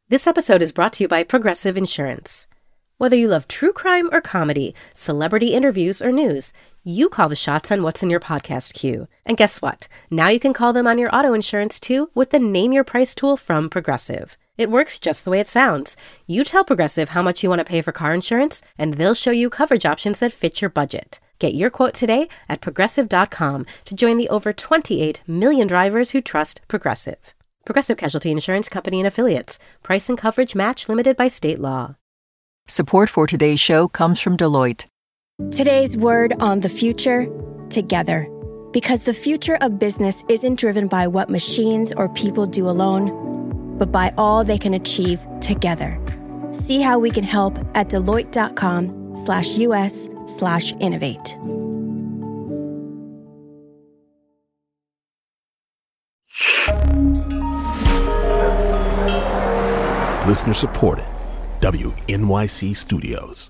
This episode is brought to you by Progressive Insurance. Whether you love true crime or comedy, celebrity interviews or news, you call the shots on what's in your podcast queue. And guess what? Now you can call them on your auto insurance too with the Name Your Price tool from Progressive. It works just the way it sounds. You tell Progressive how much you want to pay for car insurance, and they'll show you coverage options that fit your budget. Get your quote today at Progressive.com to join the over 28 million drivers who trust Progressive. Progressive Casualty Insurance Company and Affiliates. Price and coverage match limited by state law. Support for today's show comes from Deloitte. Today's word on the future: together. Because the future of business isn't driven by what machines or people do alone, but by all they can achieve together. See how we can help at Deloitte.com/US/innovate. Listener supported. WNYC Studios.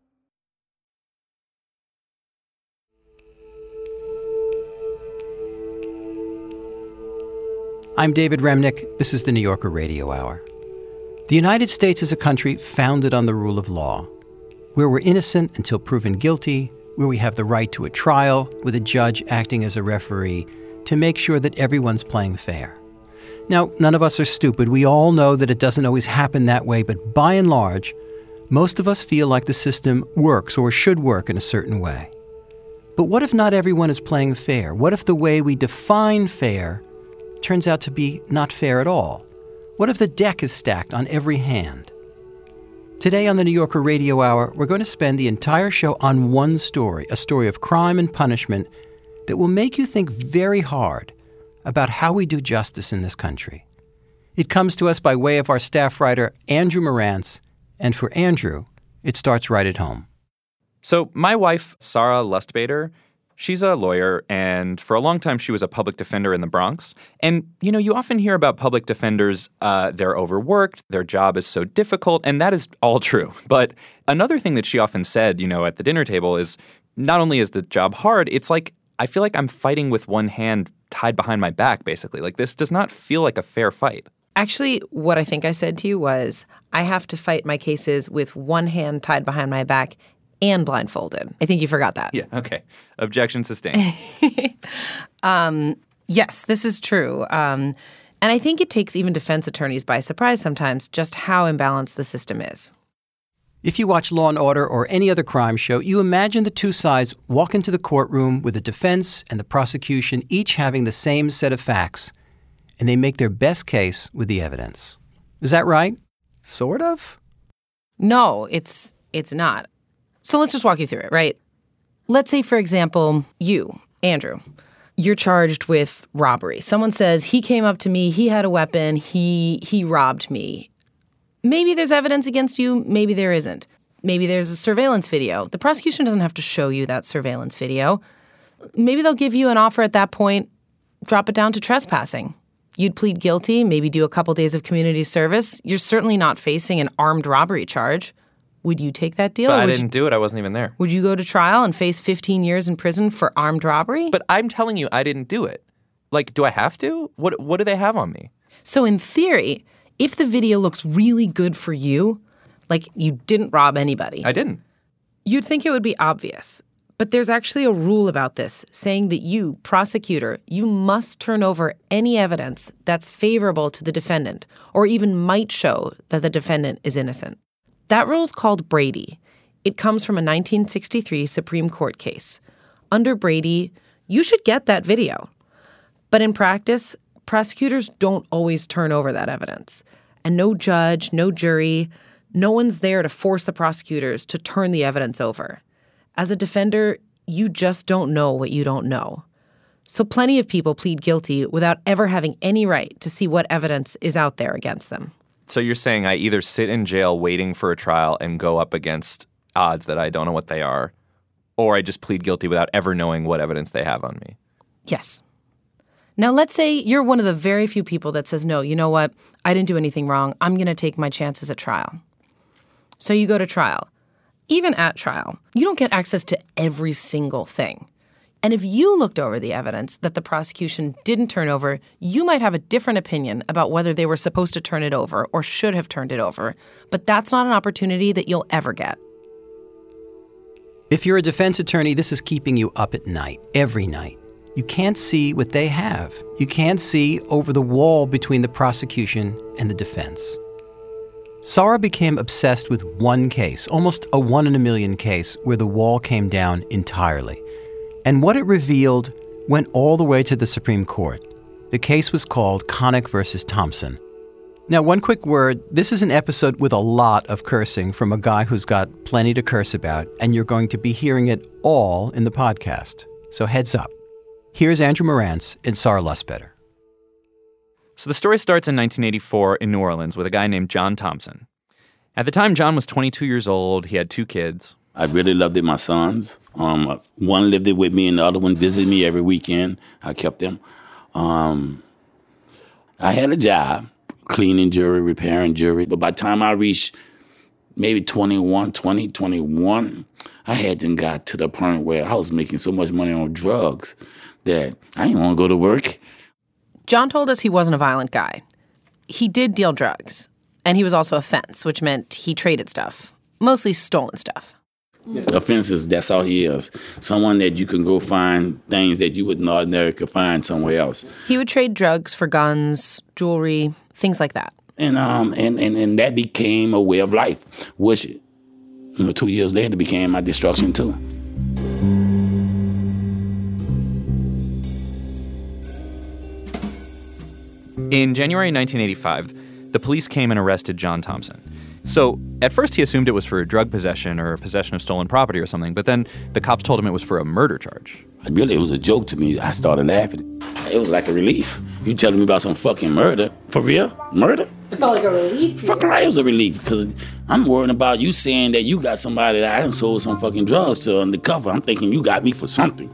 I'm David Remnick. This is the New Yorker Radio Hour. The United States is a country founded on the rule of law, where we're innocent until proven guilty, where we have the right to a trial with a judge acting as a referee to make sure that everyone's playing fair. Now, none of us are stupid. We all know that it doesn't always happen that way, but by and large, most of us feel like the system works or should work in a certain way. But what if not everyone is playing fair? What if the way we define fair turns out to be not fair at all? What if the deck is stacked on every hand? Today on the New Yorker Radio Hour, we're going to spend the entire show on one story, a story of crime and punishment that will make you think very hard about how we do justice in this country. It comes to us by way of our staff writer, Andrew Marantz, and for Andrew, it starts right at home. So my wife, Sarah Lustbader, she's a lawyer, and for a long time she was a public defender in the Bronx. And, you know, you often hear about public defenders, they're overworked, their job is so difficult, and that is all true. But another thing that she often said, you know, at the dinner table is not only is the job hard, it's like, I feel like I'm fighting with one hand tied behind my back, basically. Like, this does not feel like a fair fight. Actually, what I think I said to you was, I have to fight my cases with one hand tied behind my back and blindfolded. I think you forgot that. Yeah, okay. Objection sustained. Yes, this is true. And I think it takes even defense attorneys by surprise sometimes just how imbalanced the system is. If you watch Law & Order or any other crime show, you imagine the two sides walk into the courtroom with the defense and the prosecution each having the same set of facts, and they make their best case with the evidence. Is that right? Sort of? No, it's not. So let's just walk you through it, right? Let's say, for example, you, Andrew, you're charged with robbery. Someone says, he came up to me, he had a weapon, he robbed me. Maybe there's evidence against you, maybe there isn't. Maybe there's a surveillance video. The prosecution doesn't have to show you that surveillance video. Maybe they'll give you an offer at that point, drop it down to trespassing. You'd plead guilty, maybe do a couple days of community service. You're certainly not facing an armed robbery charge. Would you take that deal? But I didn't do it. I wasn't even there. Would you go to trial and face 15 years in prison for armed robbery? But I'm telling you, I didn't do it. Like, do I have to? What do they have on me? So in theory, if the video looks really good for you, like you didn't rob anybody. I didn't. You'd think it would be obvious. But there's actually a rule about this saying that you, prosecutor, you must turn over any evidence that's favorable to the defendant or even might show that the defendant is innocent. That rule is called Brady. It comes from a 1963 Supreme Court case. Under Brady, you should get that video. But in practice, prosecutors don't always turn over that evidence. And no judge, no jury, no one's there to force the prosecutors to turn the evidence over. As a defender, you just don't know what you don't know. So plenty of people plead guilty without ever having any right to see what evidence is out there against them. So you're saying I either sit in jail waiting for a trial and go up against odds that I don't know what they are, or I just plead guilty without ever knowing what evidence they have on me? Yes. Now, let's say you're one of the very few people that says, no, you know what? I didn't do anything wrong. I'm going to take my chances at trial. So you go to trial. Even at trial, you don't get access to every single thing. And if you looked over the evidence that the prosecution didn't turn over, you might have a different opinion about whether they were supposed to turn it over or should have turned it over. But that's not an opportunity that you'll ever get. If you're a defense attorney, this is keeping you up at night, every night. You can't see what they have. You can't see over the wall between the prosecution and the defense. Sara became obsessed with one case, almost a 1 in a million case, where the wall came down entirely. And what it revealed went all the way to the Supreme Court. The case was called Connick versus Thompson. Now, one quick word, this is an episode with a lot of cursing from a guy who's got plenty to curse about, and you're going to be hearing it all in the podcast. So heads up. Here's Andrew Marantz and Sara Lustbader. So the story starts in 1984 in New Orleans with a guy named John Thompson. At the time, John was 22 years old. He had 2 kids. I really loved it, my sons. One lived it with me and the other one visited me every weekend. I kept them. I had a job, cleaning jewelry, repairing jewelry. But by the time I reached maybe 21, I hadn't got to the point where I was making so much money on drugs that I didn't want to go to work. John told us he wasn't a violent guy. He did deal drugs, and he was also a fence, which meant he traded stuff, mostly stolen stuff. Offenses, that's all he is. Someone that you can go find things that you wouldn't ordinarily could find somewhere else. He would trade drugs for guns, jewelry, things like that. And that became a way of life, which 2 years later became my destruction too. In January 1985, the police came and arrested John Thompson. So at first he assumed it was for drug possession or possession of stolen property or something, but then the cops told him it was for a murder charge. Really, it was a joke to me. I started laughing. It was like a relief. You telling me about some fucking murder? For real? Murder? It felt like a relief. Fucking right, it was a relief, because I'm worried about you saying that you got somebody that I done sold some fucking drugs to undercover. I'm thinking you got me for something.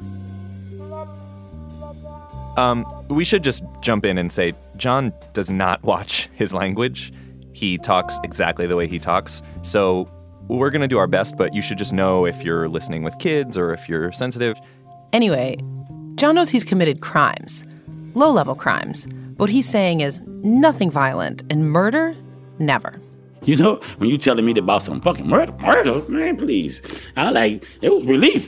We should just jump in and say John does not watch his language. He talks exactly the way he talks. So we're going to do our best, but you should just know if you're listening with kids or if you're sensitive. Anyway, John knows he's committed crimes, low-level crimes. What he's saying is nothing violent, and murder, never. You know, when you telling me about some fucking murder, man, please. It was relief.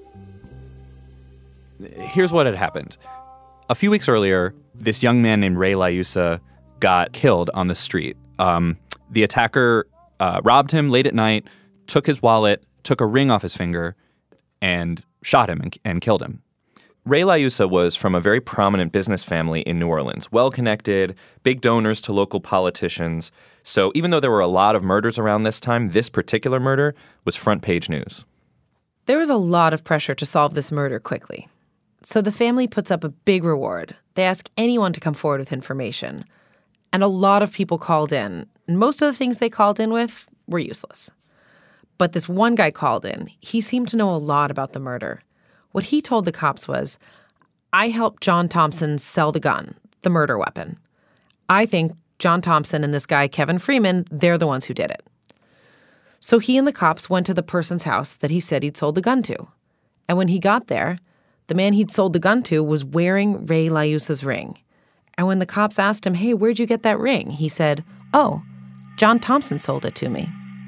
Here's what had happened. A few weeks earlier, this young man named Ray Liusa got killed on the street. The attacker robbed him late at night, took his wallet, took a ring off his finger, and shot him and killed him. Ray Liusa was from a very prominent business family in New Orleans, well-connected, big donors to local politicians. So even though there were a lot of murders around this time, this particular murder was front-page news. There was a lot of pressure to solve this murder quickly. So the family puts up a big reward. They ask anyone to come forward with information. And a lot of people called in. And most of the things they called in with were useless. But this one guy called in. He seemed to know a lot about the murder. What he told the cops was, I helped John Thompson sell the gun, the murder weapon. I think John Thompson and this guy, Kevin Freeman, they're the ones who did it. So he and the cops went to the person's house that he said he'd sold the gun to. And when he got there, the man he'd sold the gun to was wearing Ray Liusa's ring. And when the cops asked him, hey, where'd you get that ring? He said, oh, John Thompson sold it to me.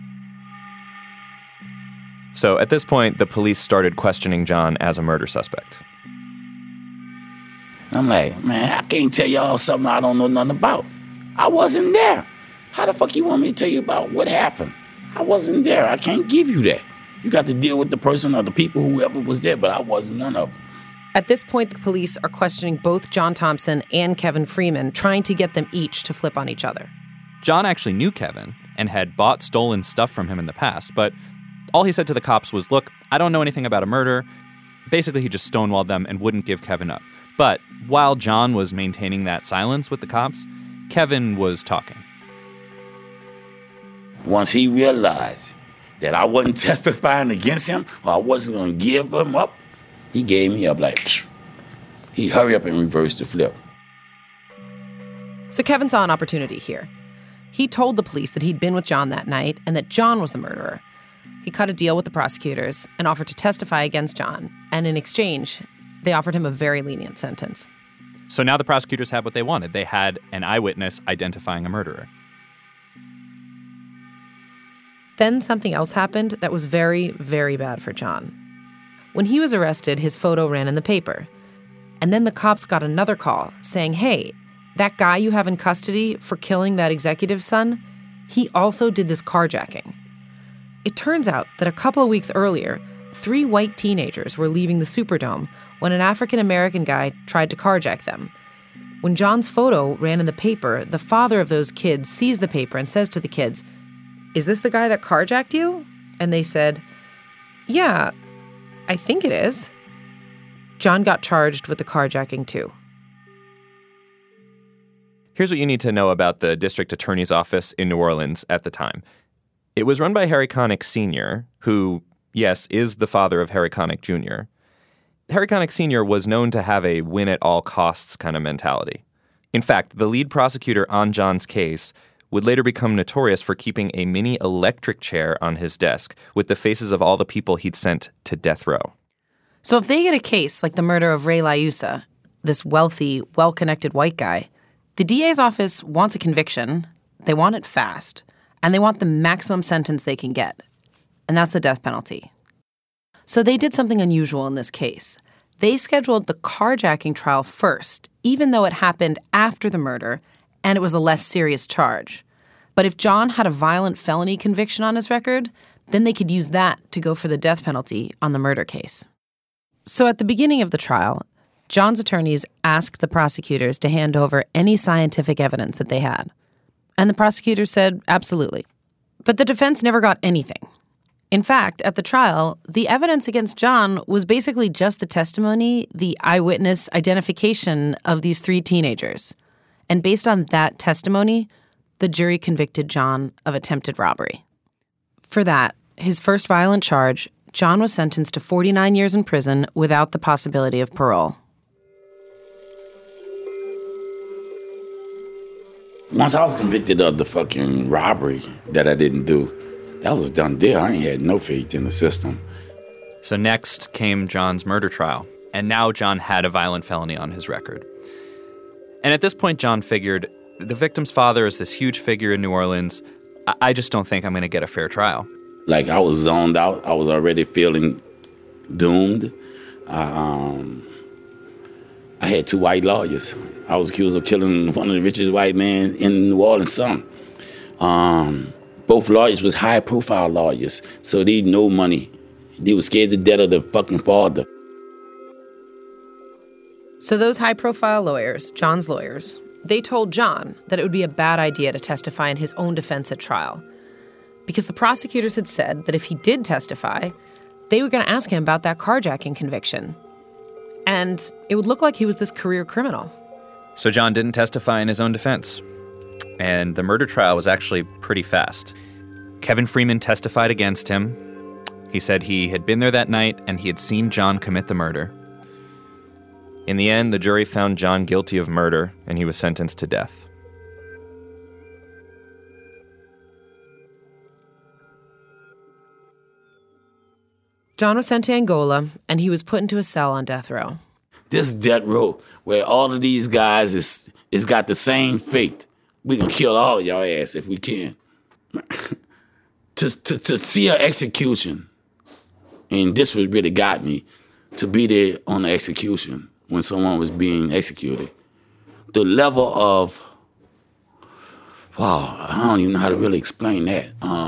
So at this point, the police started questioning John as a murder suspect. I'm like, man, I can't tell y'all something I don't know nothing about. I wasn't there. How the fuck you want me to tell you about what happened? I wasn't there. I can't give you that. You got to deal with the person or the people, whoever was there, but I wasn't none of them. At this point, the police are questioning both John Thompson and Kevin Freeman, trying to get them each to flip on each other. John actually knew Kevin and had bought stolen stuff from him in the past, but all he said to the cops was, look, I don't know anything about a murder. Basically, he just stonewalled them and wouldn't give Kevin up. But while John was maintaining that silence with the cops, Kevin was talking. Once he realized that I wasn't testifying against him or I wasn't going to give him up, he gave me up like, psh. He hurried up and reversed the flip. So Kevin saw an opportunity here. He told the police that he'd been with John that night and that John was the murderer. He cut a deal with the prosecutors and offered to testify against John. And in exchange, they offered him a very lenient sentence. So now the prosecutors had what they wanted. They had an eyewitness identifying a murderer. Then something else happened that was very, very bad for John. When he was arrested, his photo ran in the paper. And then the cops got another call saying, hey, that guy you have in custody for killing that executive's son, he also did this carjacking. It turns out that a couple of weeks earlier, 3 white teenagers were leaving the Superdome when an African-American guy tried to carjack them. When John's photo ran in the paper, the father of those kids sees the paper and says to the kids, "Is this the guy that carjacked you?" And they said, "Yeah, I think it is." John got charged with the carjacking too. Here's what you need to know about the district attorney's office in New Orleans at the time. It was run by Harry Connick Sr., who, yes, is the father of Harry Connick Jr. Harry Connick Sr. was known to have a win-at-all-costs kind of mentality. In fact, the lead prosecutor on John's case would later become notorious for keeping a mini electric chair on his desk with the faces of all the people he'd sent to death row. So if they get a case like the murder of Ray Laiusa, this wealthy, well-connected white guy, the DA's office wants a conviction, they want it fast, and they want the maximum sentence they can get. And that's the death penalty. So they did something unusual in this case. They scheduled the carjacking trial first, even though it happened after the murder, and it was a less serious charge. But if John had a violent felony conviction on his record, then they could use that to go for the death penalty on the murder case. So at the beginning of the trial, John's attorneys asked the prosecutors to hand over any scientific evidence that they had. And the prosecutors said, absolutely. But the defense never got anything. In fact, at the trial, the evidence against John was basically just the testimony, the eyewitness identification of these 3 teenagers. And based on that testimony, the jury convicted John of attempted robbery. For that, his first violent charge, John was sentenced to 49 years in prison without the possibility of parole. Once I was convicted of the fucking robbery that I didn't do, that was a done deal. I ain't had no faith in the system. So next came John's murder trial, and now John had a violent felony on his record. And at this point, John figured, the victim's father is this huge figure in New Orleans. I just don't think I'm going to get a fair trial. Like, I was zoned out. I was already feeling doomed. I had 2 white lawyers. I was accused of killing one of the richest white men in New Orleans, son. Both lawyers was high-profile lawyers, so they had no money. They were scared to death of the fucking father. So those high-profile lawyers, John's lawyers, they told John that it would be a bad idea to testify in his own defense at trial. Because the prosecutors had said that if he did testify, they were going to ask him about that carjacking conviction. And it would look like he was this career criminal. So John didn't testify in his own defense. And the murder trial was actually pretty fast. Kevin Freeman testified against him. He said he had been there that night and he had seen John commit the murder. In the end, the jury found John guilty of murder and he was sentenced to death. John was sent to Angola, and he was put into a cell on death row. This death row, where all of these guys is got the same fate. We gonna kill all of y'all ass if we can. to see an execution, and this was really got me, to be there on the execution when someone was being executed. The level of, wow, I don't even know how to really explain that.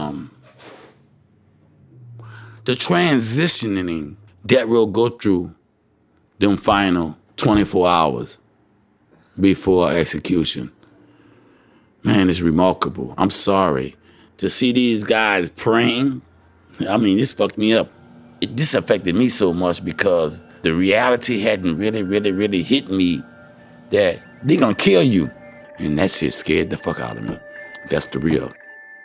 The transitioning that will go through them final 24 hours before execution. Man, it's remarkable. I'm sorry. To see these guys praying, I mean, this fucked me up. This affected me so much because the reality hadn't really hit me that they're gonna kill you. And that shit scared the fuck out of me. That's the real.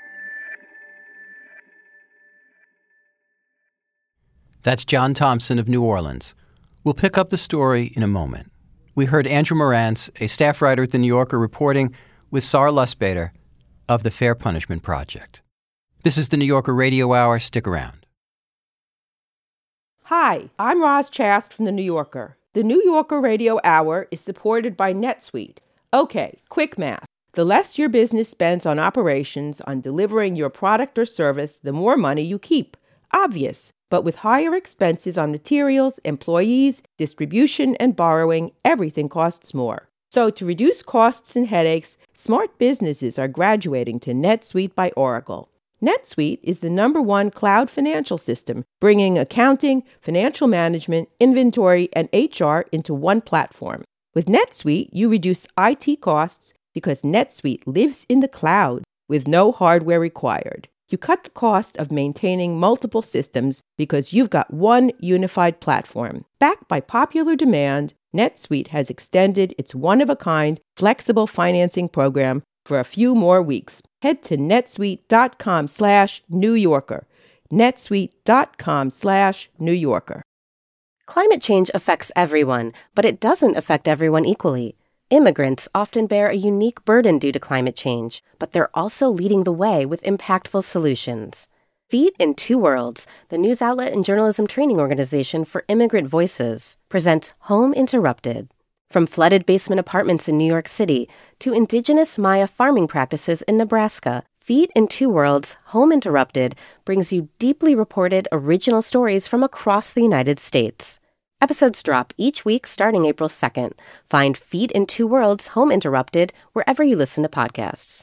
That's John Thompson of New Orleans. We'll pick up the story in a moment. We heard Andrew Morantz, a staff writer at The New Yorker, reporting with Sarah Lustbader of the Fair Punishment Project. This is The New Yorker Radio Hour. Stick around. Hi, I'm Roz Chast from The New Yorker. The New Yorker Radio Hour is supported by NetSuite. Okay, quick math. The less your business spends on operations, on delivering your product or service, the more money you keep. Obvious. But with higher expenses on materials, employees, distribution, and borrowing, everything costs more. So to reduce costs and headaches, smart businesses are graduating to NetSuite by Oracle. NetSuite is the #1 cloud financial system, bringing accounting, financial management, inventory, and HR into one platform. With NetSuite, you reduce IT costs because NetSuite lives in the cloud with no hardware required. You cut the cost of maintaining multiple systems because you've got one unified platform. Backed by popular demand, NetSuite has extended its one-of-a-kind flexible financing program for a few more weeks. Head to netsuite.com/New Yorker. netsuite.com/New Yorker. Climate change affects everyone, but it doesn't affect everyone equally. Immigrants often bear a unique burden due to climate change, but they're also leading the way with impactful solutions. Feet in Two Worlds, the news outlet and journalism training organization for immigrant voices, presents Home Interrupted. From flooded basement apartments in New York City to indigenous Maya farming practices in Nebraska, Feet in Two Worlds, Home Interrupted brings you deeply reported original stories from across the United States. Episodes drop each week starting April 2nd. Find Feet in Two Worlds, Home Interrupted wherever you listen to podcasts.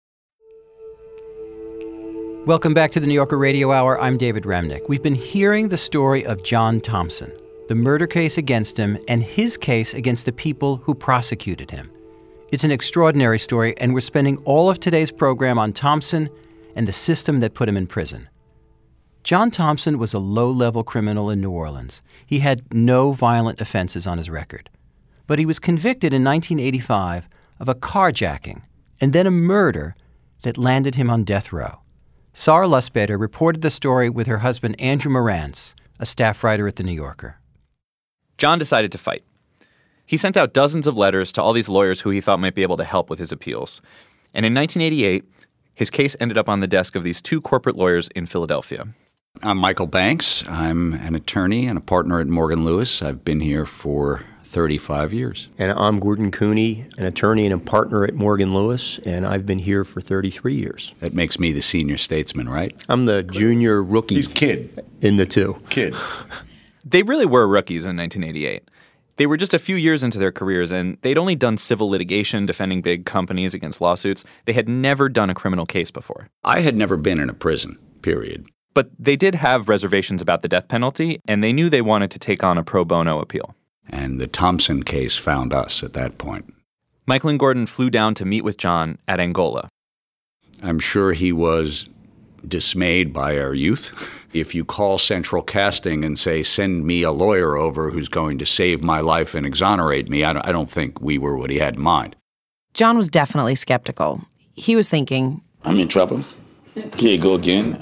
Welcome back to the New Yorker Radio Hour. I'm David Remnick. We've been hearing the story of John Thompson, the murder case against him, and his case against the people who prosecuted him. It's an extraordinary story, and we're spending all of today's program on Thompson and the system that put him in prison. John Thompson was a low-level criminal in New Orleans. He had no violent offenses on his record. But he was convicted in 1985 of a carjacking and then a murder that landed him on death row. Sarah Lustbader reported the story with her husband Andrew Morantz, a staff writer at The New Yorker. John decided to fight. He sent out dozens of letters to all these lawyers who he thought might be able to help with his appeals. And in 1988, his case ended up on the desk of these two corporate lawyers in Philadelphia. I'm Michael Banks. I'm an attorney and a partner at Morgan Lewis. I've been here for 35 years. And I'm Gordon Cooney, an attorney and a partner at Morgan Lewis, and I've been here for 33 years. That makes me the senior statesman, right? I'm the junior rookie. He's kid. In the two. Kid. They really were rookies in 1988. They were just a few years into their careers, and they'd only done civil litigation defending big companies against lawsuits. They had never done a criminal case before. I had never been in a prison, period. But they did have reservations about the death penalty, and they knew they wanted to take on a pro bono appeal. And the Thompson case found us at that point. Michael and Gordon flew down to meet with John at Angola. I'm sure he was dismayed by our youth. If you call Central Casting and say, send me a lawyer over who's going to save my life and exonerate me, I don't think we were what he had in mind. John was definitely skeptical. He was thinking, I'm in trouble. Here you go again.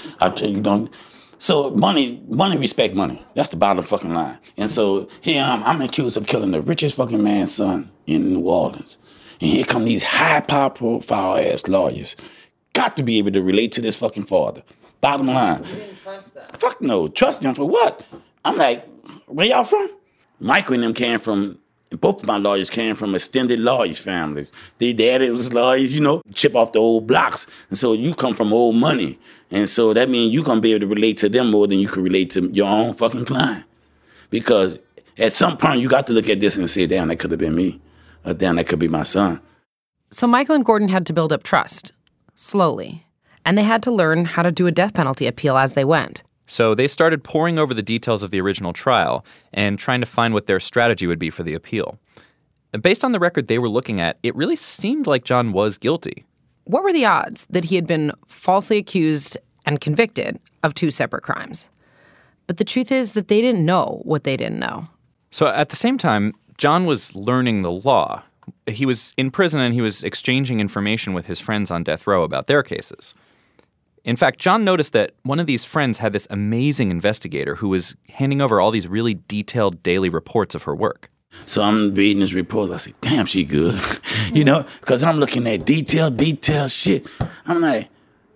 So money, respect money. That's the bottom fucking line. And so here I'm accused of killing the richest fucking man's son in New Orleans. And here come these high-profile ass lawyers. Got to be able to relate to this fucking father. Bottom line. You didn't trust them. Fuck no. Trust them for what? I'm like, where y'all from? Michael and them came from, both of my lawyers came from extended lawyers' families. Their daddy was lawyers, chip off the old blocks. And so you come from old money. And so that means you're going to be able to relate to them more than you can relate to your own fucking client. Because at some point, you got to look at this and say, damn, that could have been me. Or damn, that could be my son. So Michael and Gordon had to build up trust, slowly. And they had to learn how to do a death penalty appeal as they went. So they started poring over the details of the original trial and trying to find what their strategy would be for the appeal. And based on the record they were looking at, it really seemed like John was guilty. What were the odds that he had been falsely accused and convicted of two separate crimes? But the truth is that they didn't know what they didn't know. So at the same time, John was learning the law. He was in prison and he was exchanging information with his friends on death row about their cases. In fact, John noticed that one of these friends had this amazing investigator who was handing over all these really detailed daily reports of her work. So I'm reading his reports. I say, damn, she good. Because I'm looking at detailed shit. I'm like,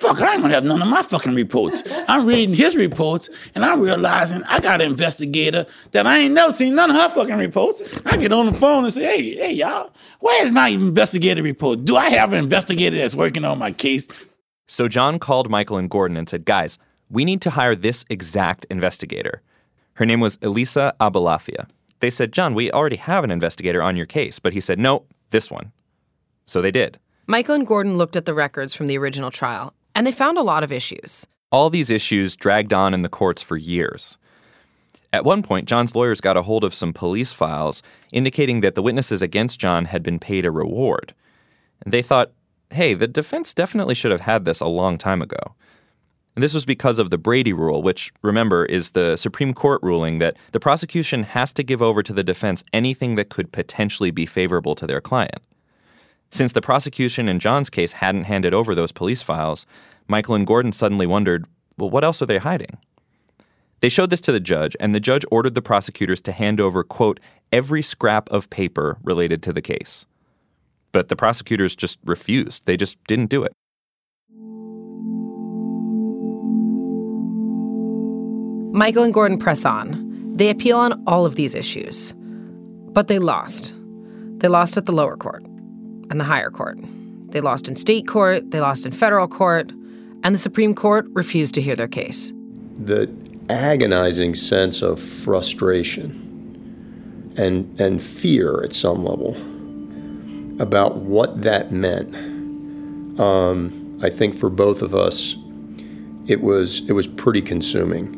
fuck, I ain't gonna have none of my fucking reports. I'm reading his reports, and I'm realizing I got an investigator that I ain't never seen none of her fucking reports. I get on the phone and say, hey, y'all, where's my investigative report? Do I have an investigator that's working on my case? So John called Michael and Gordon and said, guys, we need to hire this exact investigator. Her name was Elisa Abulafia. They said, John, we already have an investigator on your case. But he said, no, this one. So they did. Michael and Gordon looked at the records from the original trial, and they found a lot of issues. All these issues dragged on in the courts for years. At one point, John's lawyers got a hold of some police files indicating that the witnesses against John had been paid a reward. And they thought, hey, the defense definitely should have had this a long time ago. And this was because of the Brady Rule, which, remember, is the Supreme Court ruling that the prosecution has to give over to the defense anything that could potentially be favorable to their client. Since the prosecution in John's case hadn't handed over those police files, Michael and Gordon suddenly wondered, well, what else are they hiding? They showed this to the judge, and the judge ordered the prosecutors to hand over, quote, every scrap of paper related to the case. But the prosecutors just refused. They just didn't do it. Michael and Gordon press on. They appeal on all of these issues. But they lost. They lost at the lower court and the higher court. They lost in state court, they lost in federal court, and the Supreme Court refused to hear their case. The agonizing sense of frustration and fear at some level about what that meant. I think for both of us, it was pretty consuming.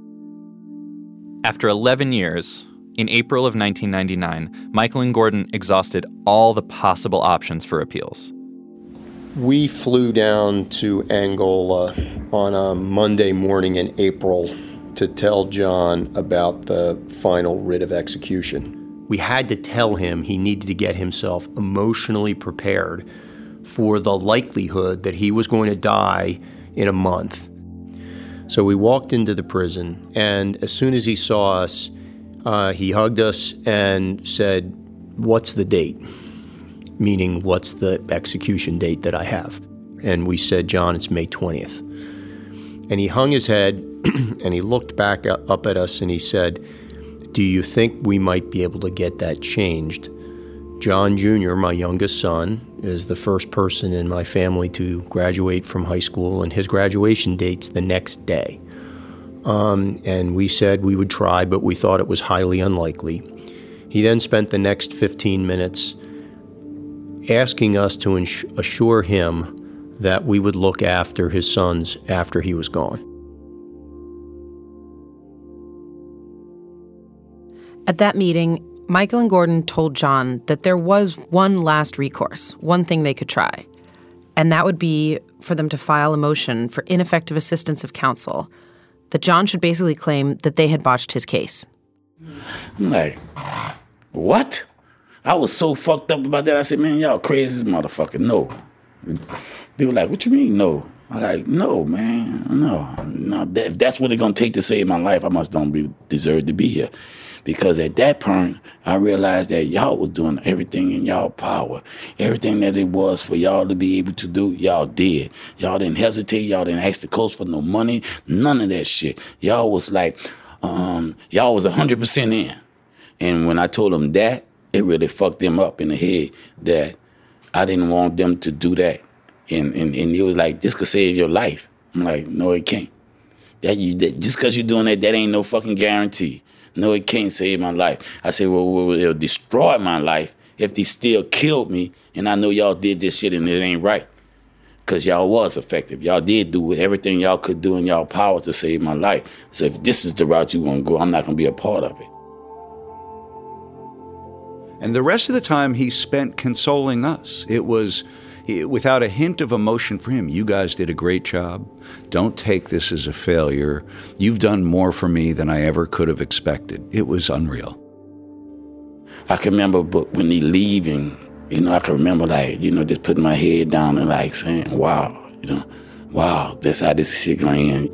After 11 years, in April of 1999, Michael and Gordon exhausted all the possible options for appeals. We flew down to Angola on a Monday morning in April to tell John about the final writ of execution. We had to tell him he needed to get himself emotionally prepared for the likelihood that he was going to die in a month. So we walked into the prison, and as soon as he saw us, he hugged us and said, "What's the date?" Meaning, what's the execution date that I have? And we said, "John, it's May 20th. And he hung his head, and he looked back up at us, and he said, "Do you think we might be able to get that changed?" John Jr., my youngest son, is the first person in my family to graduate from high school, and his graduation date's the next day. And we said we would try, but we thought it was highly unlikely. He then spent the next 15 minutes asking us to assure him that we would look after his sons after he was gone. At that meeting, Michael and Gordon told John that there was one last recourse, one thing they could try, and that would be for them to file a motion for ineffective assistance of counsel, that John should basically claim that they had botched his case. I'm like, what? I was so fucked up about that. I said, man, y'all crazy as motherfucker. No. They were like, what you mean, no? I'm like, no, man, no. If that's what it's going to take to save my life, I must don't deserve to be here. Because at that point, I realized that y'all was doing everything in y'all power. Everything that it was for y'all to be able to do, y'all did. Y'all didn't hesitate. Y'all didn't ask the coast for no money. None of that shit. Y'all was like, y'all was 100% in. And when I told them that, it really fucked them up in the head that I didn't want them to do that. And it was like, this could save your life. I'm like, no, it can't. Just because you're doing that ain't no fucking guarantee. No, it can't save my life. I said, well, it'll destroy my life if they still killed me, and I know y'all did this shit and it ain't right. Because y'all was effective. Y'all did do everything y'all could do in y'all power to save my life. So if this is the route you want to go, I'm not going to be a part of it. And the rest of the time he spent consoling us. It was without a hint of emotion for him. You guys did a great job. Don't take this as a failure. You've done more for me than I ever could have expected. It was unreal. I can remember when he leaving, I can remember just putting my head down and saying, wow, wow, that's how this shit gonna end.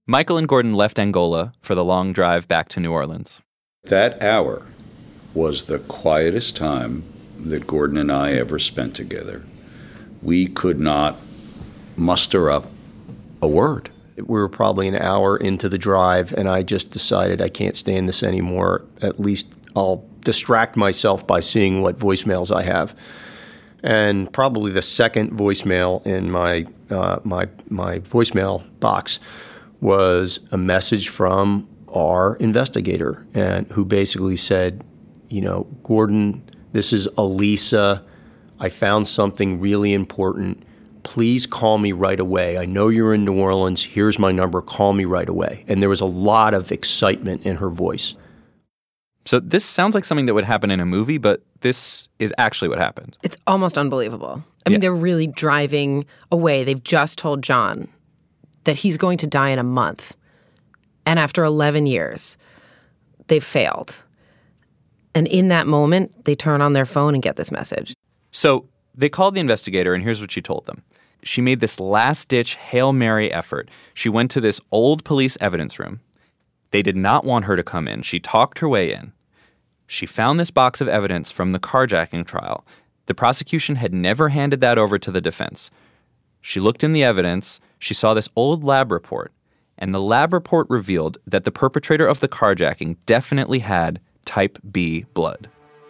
Michael and Gordon left Angola for the long drive back to New Orleans. That hour was the quietest time that Gordon and I ever spent together. We could not muster up a word. We were probably an hour into the drive, and I just decided I can't stand this anymore. At least I'll distract myself by seeing what voicemails I have. And probably the second voicemail in my voicemail box was a message from our investigator, and who basically said, Gordon, this is Elisa. I found something really important. Please call me right away. I know you're in New Orleans. Here's my number. Call me right away. And there was a lot of excitement in her voice. So this sounds like something that would happen in a movie, but this is actually what happened. It's almost unbelievable. I mean, they're really driving away. They've just told John that he's going to die in a month. And after 11 years, they've failed. And in that moment, they turn on their phone and get this message. So they called the investigator, and here's what she told them. She made this last-ditch Hail Mary effort. She went to this old police evidence room. They did not want her to come in. She talked her way in. She found this box of evidence from the carjacking trial. The prosecution had never handed that over to the defense. She looked in the evidence. She saw this old lab report, and the lab report revealed that the perpetrator of the carjacking definitely had type B blood.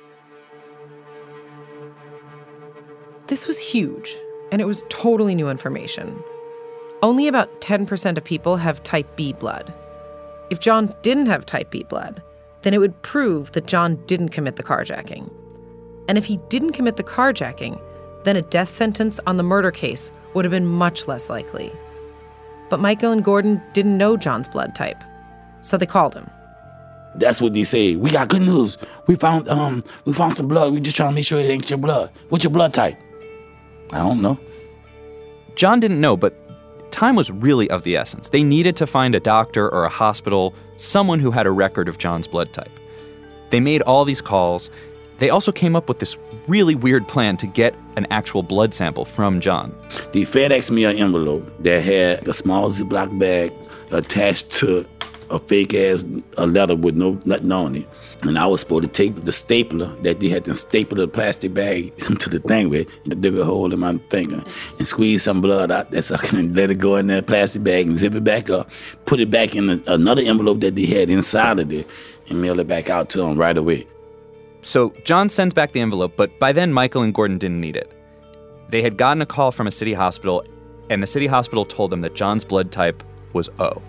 This was huge, and it was totally new information. Only about 10% of people have type B blood. If John didn't have type B blood, then it would prove that John didn't commit the carjacking. And if he didn't commit the carjacking, then a death sentence on the murder case would have been much less likely. But Michael and Gordon didn't know John's blood type, so they called him. That's what they say. We got good news. We found some blood. We just trying to make sure it ain't your blood. What's your blood type? I don't know. John didn't know, but time was really of the essence. They needed to find a doctor or a hospital, someone who had a record of John's blood type. They made all these calls. They also came up with this really weird plan to get an actual blood sample from John. They FedExed me an envelope that had a small Ziploc bag attached to a fake-ass letter with nothing on it. And I was supposed to take the stapler that they had to staple the plastic bag into the thing with, and dig a hole in my finger, and squeeze some blood out there so I can let it go in that plastic bag and zip it back up, put it back in another envelope that they had inside of it, and mail it back out to them right away. So John sends back the envelope, but by then Michael and Gordon didn't need it. They had gotten a call from a city hospital, and the city hospital told them that John's blood type was O.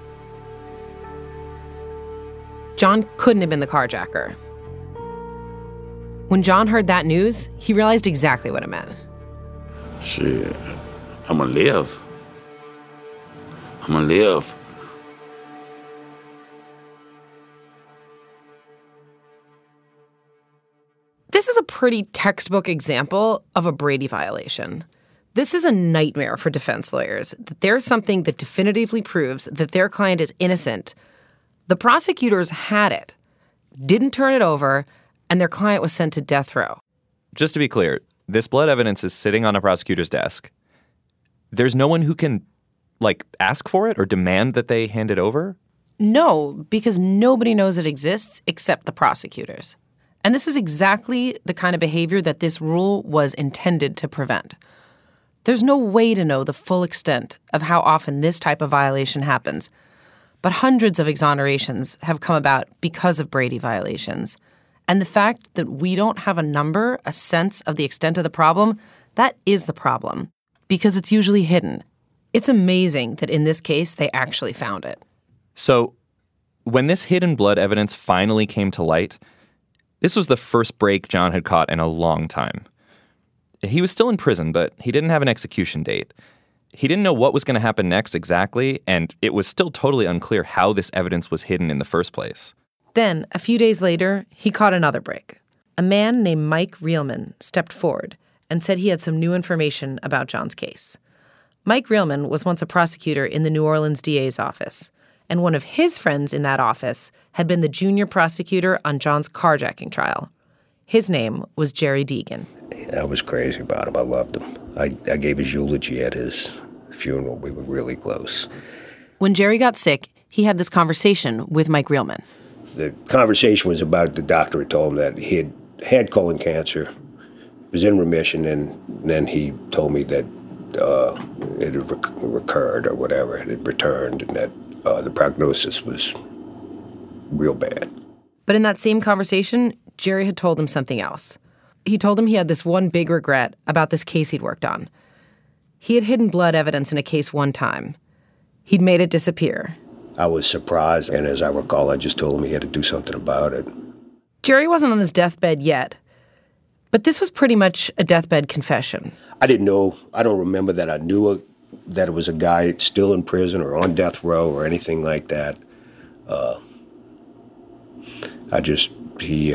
John couldn't have been the carjacker. When John heard that news, he realized exactly what it meant. Shit, I'm gonna live. I'm gonna live. This is a pretty textbook example of a Brady violation. This is a nightmare for defense lawyers, that there's something that definitively proves that their client is innocent. The prosecutors had it, didn't turn it over, and their client was sent to death row. Just to be clear, this blood evidence is sitting on a prosecutor's desk. There's no one who can, ask for it or demand that they hand it over? No, because nobody knows it exists except the prosecutors. And this is exactly the kind of behavior that this rule was intended to prevent. There's no way to know the full extent of how often this type of violation happens. But hundreds of exonerations have come about because of Brady violations. And the fact that we don't have a number, a sense of the extent of the problem, that is the problem, because it's usually hidden. It's amazing that in this case, they actually found it. So when this hidden blood evidence finally came to light, this was the first break John had caught in a long time. He was still in prison, but he didn't have an execution date. He didn't know what was going to happen next exactly, and it was still totally unclear how this evidence was hidden in the first place. Then, a few days later, he caught another break. A man named Mike Reelman stepped forward and said he had some new information about John's case. Mike Reelman was once a prosecutor in the New Orleans DA's office, and one of his friends in that office had been the junior prosecutor on John's carjacking trial. His name was Jerry Deegan. I was crazy about him. I loved him. I gave his eulogy at his funeral. We were really close. When Jerry got sick, he had this conversation with Mike Reelman. The conversation was about the doctor had told him that he had colon cancer, was in remission, and then he told me that it had recurred or whatever, it had returned, and that the prognosis was real bad. But in that same conversation, Jerry had told him something else. He told him he had this one big regret about this case he'd worked on. He had hidden blood evidence in a case one time. He'd made it disappear. I was surprised, and as I recall, I just told him he had to do something about it. Jerry wasn't on his deathbed yet, but this was pretty much a deathbed confession. I didn't know, I don't remember that I knew that it was a guy still in prison or on death row or anything like that. He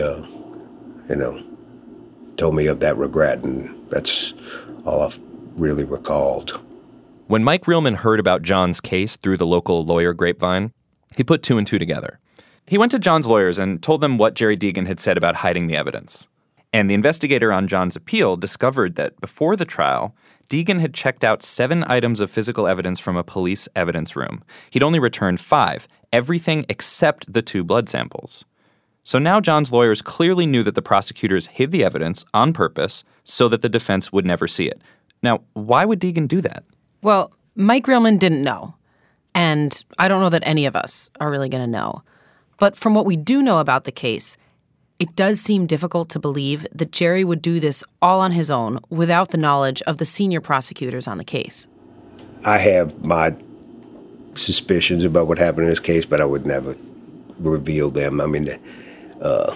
told me of that regret, and that's all I've really recalled. When Mike Reelman heard about John's case through the local lawyer grapevine, he put two and two together. He went to John's lawyers and told them what Jerry Degan had said about hiding the evidence. And the investigator on John's appeal discovered that before the trial, Degan had checked out 7 items of physical evidence from a police evidence room. He'd only returned 5, everything except the 2 blood samples. So now John's lawyers clearly knew that the prosecutors hid the evidence on purpose so that the defense would never see it. Now, why would Degan do that? Well, Mike Reelman didn't know. And I don't know that any of us are really going to know. But from what we do know about the case, it does seem difficult to believe that Jerry would do this all on his own without the knowledge of the senior prosecutors on the case. I have my suspicions about what happened in this case, but I would never reveal them. I mean, I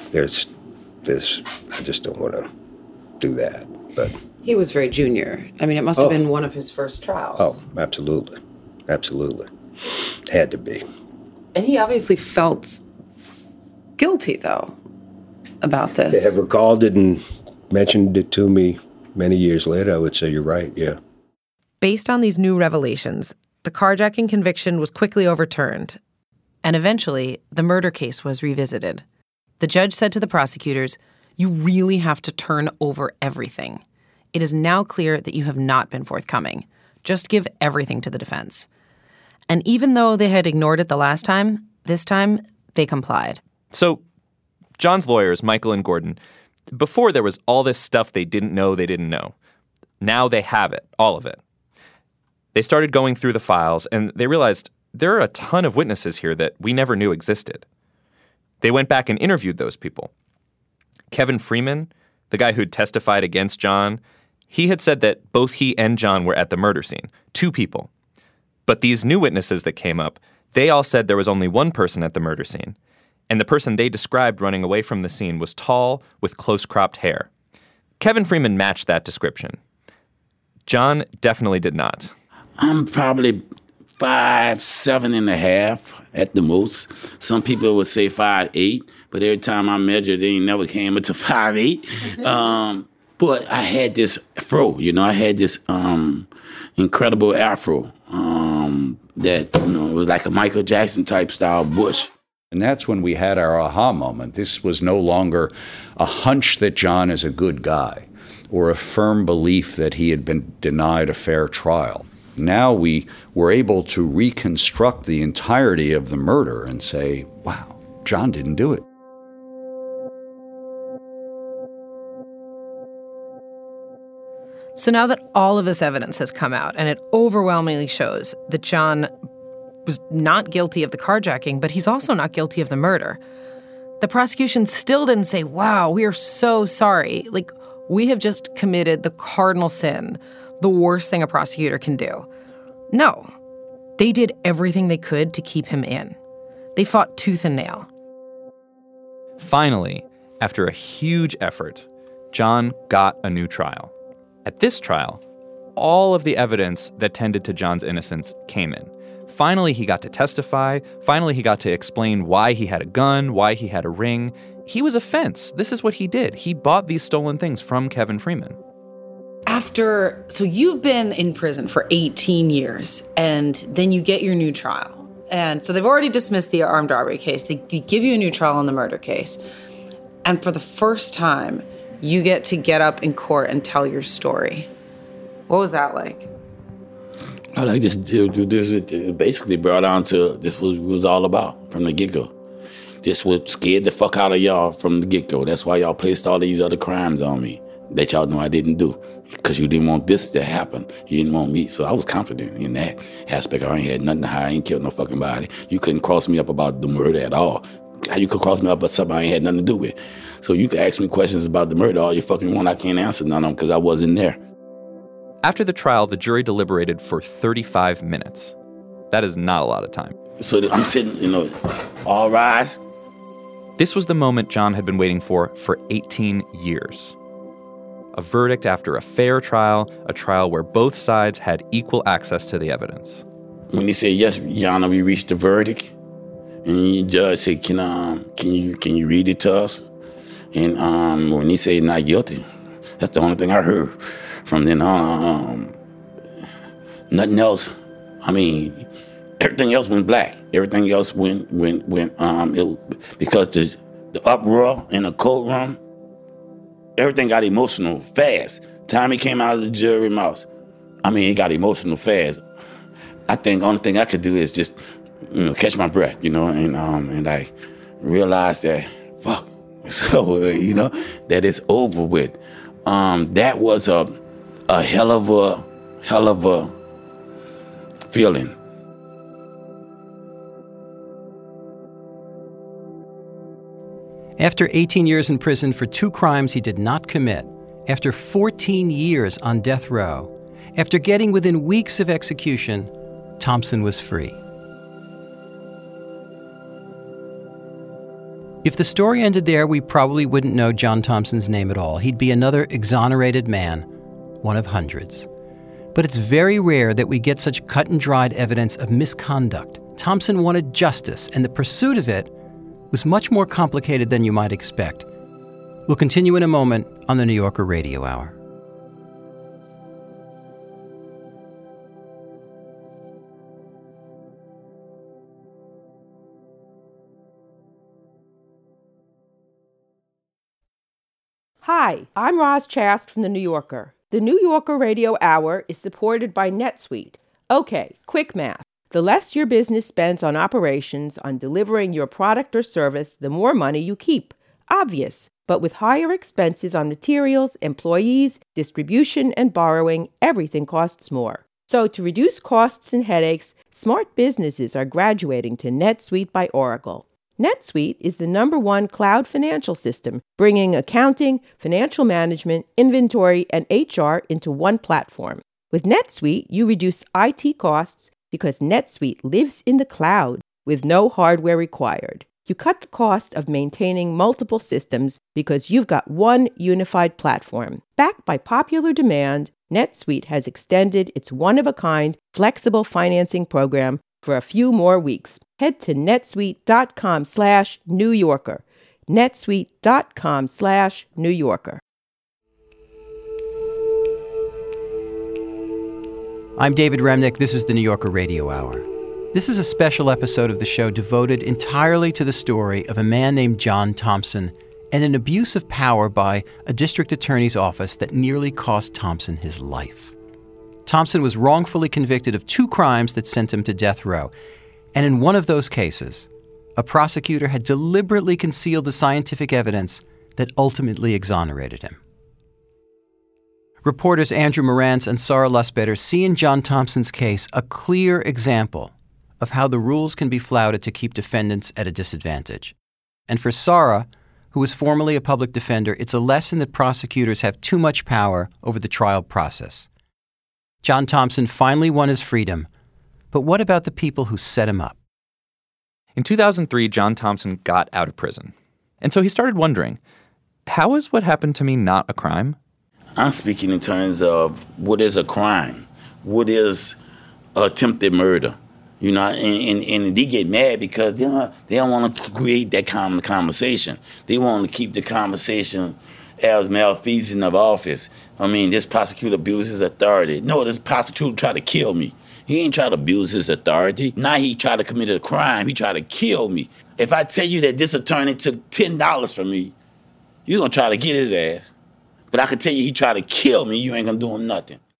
just don't want to do that. But he was very junior. I mean, it must have been one of his first trials. Oh, absolutely. Absolutely. Had to be. And he obviously felt guilty, though, about this. If I have recalled it and mentioned it to me many years later, I would say you're right, yeah. Based on these new revelations, the carjacking conviction was quickly overturned. And eventually, the murder case was revisited. The judge said to the prosecutors, "You really have to turn over everything. It is now clear that you have not been forthcoming. Just give everything to the defense." And even though they had ignored it the last time, this time they complied. So John's lawyers, Michael and Gordon, before there was all this stuff they didn't know. Now they have it, all of it. They started going through the files, and they realized there are a ton of witnesses here that we never knew existed. They went back and interviewed those people. Kevin Freeman, the guy who'd testified against John, he had said that both he and John were at the murder scene, 2 people. But these new witnesses that came up, they all said there was only one person at the murder scene. And the person they described running away from the scene was tall with close-cropped hair. Kevin Freeman matched that description. John definitely did not. I'm probably 5'7.5" at the most. Some people would say 5'8", but every time I measured, they ain't never came up to 5'8". But I had this afro, I had this incredible afro that it was like a Michael Jackson type style bush. And that's when we had our aha moment. This was no longer a hunch that John is a good guy or a firm belief that he had been denied a fair trial. Now we were able to reconstruct the entirety of the murder and say, wow, John didn't do it. So now that all of this evidence has come out, and it overwhelmingly shows that John was not guilty of the carjacking, but he's also not guilty of the murder, the prosecution still didn't say, wow, we are so sorry. Like, we have just committed the cardinal sin, the worst thing a prosecutor can do. No, they did everything they could to keep him in. They fought tooth and nail. Finally, after a huge effort, John got a new trial. At this trial, all of the evidence that tended to John's innocence came in. Finally, he got to testify. Finally, he got to explain why he had a gun, why he had a ring. He was a fence. This is what he did. He bought these stolen things from Kevin Freeman. So you've been in prison for 18 years, and then you get your new trial. And so they've already dismissed the armed robbery case. They give you a new trial on the murder case. And for the first time, you get to get up in court and tell your story. What was that like? I like this basically brought down to this was all about from the get-go. This was scared the fuck out of y'all from the get-go. That's why y'all placed all these other crimes on me that y'all know I didn't do. Because you didn't want this to happen. You didn't want me. So I was confident in that aspect. I ain't had nothing to hide. I ain't killed no fucking body. You couldn't cross me up about the murder at all. How you could cross me up about something I ain't had nothing to do with. So you could ask me questions about the murder all you fucking want. I can't answer none of them because I wasn't there. After the trial, the jury deliberated for 35 minutes. That is not a lot of time. So I'm sitting, all rise. This was the moment John had been waiting for 18 years. A verdict after a fair trial, a trial where both sides had equal access to the evidence. When he said, yes, Your Honor, we reached the verdict, and the judge said, can you read it to us? And when he said not guilty, that's the only thing I heard. From then on, nothing else. I mean, everything else went black. Everything else went because the uproar in the courtroom, everything got emotional fast. Time he came out of the jury mouth, it got emotional fast. I think the only thing I could do is just, catch my breath, and I realize that, fuck, so, that it's over with. That was a hell of a feeling. After 18 years in prison for 2 crimes he did not commit, after 14 years on death row, after getting within weeks of execution, Thompson was free. If the story ended there, we probably wouldn't know John Thompson's name at all. He'd be another exonerated man, one of hundreds. But it's very rare that we get such cut-and-dried evidence of misconduct. Thompson wanted justice, and the pursuit of it was much more complicated than you might expect. We'll continue in a moment on the New Yorker Radio Hour. Hi, I'm Roz Chast from The New Yorker. The New Yorker Radio Hour is supported by NetSuite. Okay, quick math. The less your business spends on operations, on delivering your product or service, the more money you keep. Obvious. But with higher expenses on materials, employees, distribution, and borrowing, everything costs more. So to reduce costs and headaches, smart businesses are graduating to NetSuite by Oracle. NetSuite is the #1 cloud financial system, bringing accounting, financial management, inventory, and HR into one platform. With NetSuite, you reduce IT costs because NetSuite lives in the cloud with no hardware required. You cut the cost of maintaining multiple systems because you've got one unified platform. Backed by popular demand, NetSuite has extended its one-of-a-kind flexible financing program for a few more weeks. Head to netsuite.com/New Yorker. netsuite.com/New Yorker. I'm David Remnick. This is the New Yorker Radio Hour. This is a special episode of the show devoted entirely to the story of a man named John Thompson and an abuse of power by a district attorney's office that nearly cost Thompson his life. Thompson was wrongfully convicted of 2 crimes that sent him to death row. And in one of those cases, a prosecutor had deliberately concealed the scientific evidence that ultimately exonerated him. Reporters Andrew Morantz and Sarah Lustbader see in John Thompson's case a clear example of how the rules can be flouted to keep defendants at a disadvantage. And for Sarah, who was formerly a public defender, it's a lesson that prosecutors have too much power over the trial process. John Thompson finally won his freedom, but what about the people who set him up? In 2003, John Thompson got out of prison. And so he started wondering, how is what happened to me not a crime? I'm speaking in terms of what is a crime, what is attempted murder, and they get mad because they don't want to create that kind of conversation. They want to keep the conversation as malfeasance of office. This prosecutor abuses authority. No, this prosecutor tried to kill me. He ain't try to abuse his authority. Now he tried to commit a crime. He tried to kill me. If I tell you that this attorney took $10 from me, you're going to try to get his ass. But I can tell you he tried to kill me, you ain't going to do him nothing.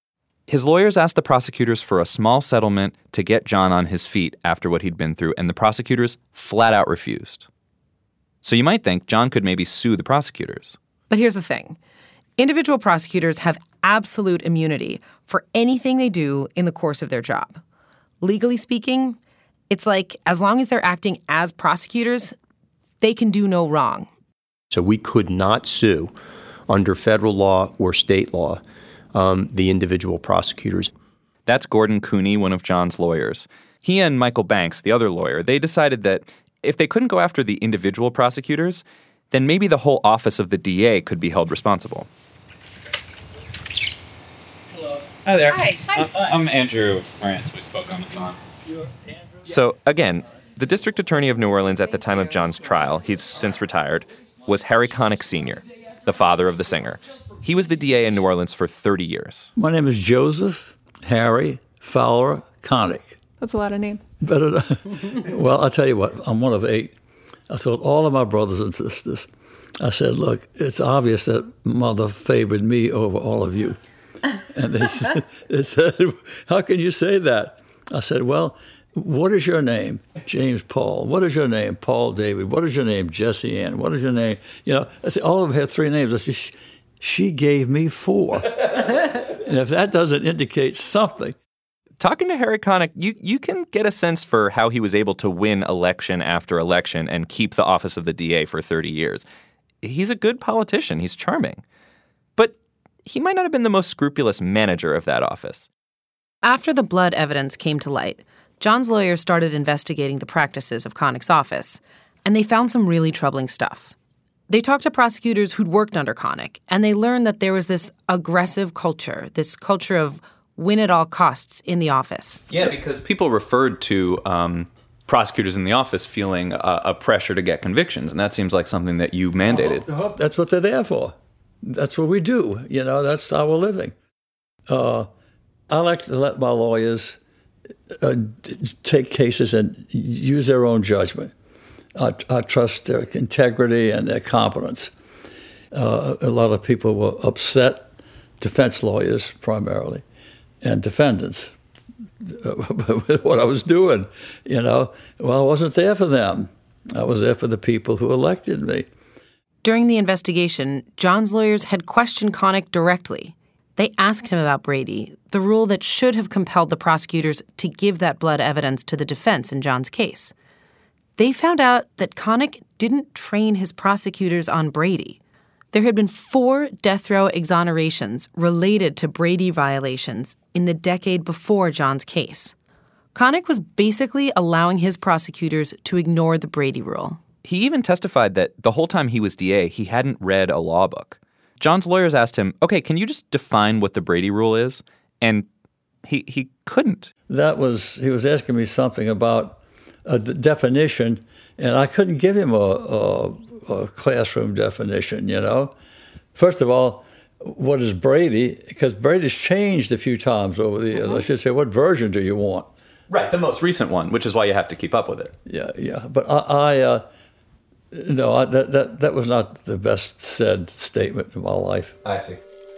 His lawyers asked the prosecutors for a small settlement to get John on his feet after what he'd been through, and the prosecutors flat out refused. So you might think John could maybe sue the prosecutors. But here's the thing. Individual prosecutors have absolute immunity for anything they do in the course of their job. Legally speaking, it's like as long as they're acting as prosecutors, they can do no wrong. So we could not sue under federal law or state law the individual prosecutors. That's Gordon Cooney, one of John's lawyers. He and Michael Banks, the other lawyer, they decided that if they couldn't go after the individual prosecutors, then maybe the whole office of the DA could be held responsible. Hello. Hi there. Hi. I'm Andrew Morantz. We spoke on the phone. So, again, the district attorney of New Orleans at the time of John's trial, he's since retired, was Harry Connick Sr., the father of the singer. He was the DA in New Orleans for 30 years. My name is Joseph Harry Fowler Connick. That's a lot of names. Well, I'll tell you what, I'm one of 8. I told all of my brothers and sisters, I said, look, it's obvious that Mother favored me over all of you. And they said, how can you say that? I said, well, what is your name? James Paul. What is your name? Paul David. What is your name? Jesse Ann. What is your name? I said, all of them had 3 names. I said, she gave me 4. And if that doesn't indicate something. Talking to Harry Connick, you can get a sense for how he was able to win election after election and keep the office of the DA for 30 years. He's a good politician. He's charming. But he might not have been the most scrupulous manager of that office. After the blood evidence came to light, John's lawyers started investigating the practices of Connick's office, and they found some really troubling stuff. They talked to prosecutors who'd worked under Connick, and they learned that there was this aggressive culture, this culture of win at all costs in the office. Yeah, because people referred to prosecutors in the office feeling a pressure to get convictions, and that seems like something that you mandated. That's what they're there for. That's what we do. That's our living. I like to let my lawyers take cases and use their own judgment. I trust their integrity and their competence. A lot of people were upset, defense lawyers primarily, and defendants, with what I was doing. Well, I wasn't there for them. I was there for the people who elected me. During the investigation, John's lawyers had questioned Connick directly. They asked him about Brady, the rule that should have compelled the prosecutors to give that blood evidence to the defense in John's case. They found out that Connick didn't train his prosecutors on Brady. There had been 4 death row exonerations related to Brady violations in the decade before John's case. Connick was basically allowing his prosecutors to ignore the Brady rule. He even testified that the whole time he was DA, he hadn't read a law book. John's lawyers asked him, okay, can you just define what the Brady rule is? And he couldn't. He was asking me something about a definition, and I couldn't give him a classroom definition, First of all, what is Brady? Because Brady's changed a few times over the years. I should say, what version do you want? Right, the most recent one, which is why you have to keep up with it. Yeah. But that was not the best said statement in my life. I see.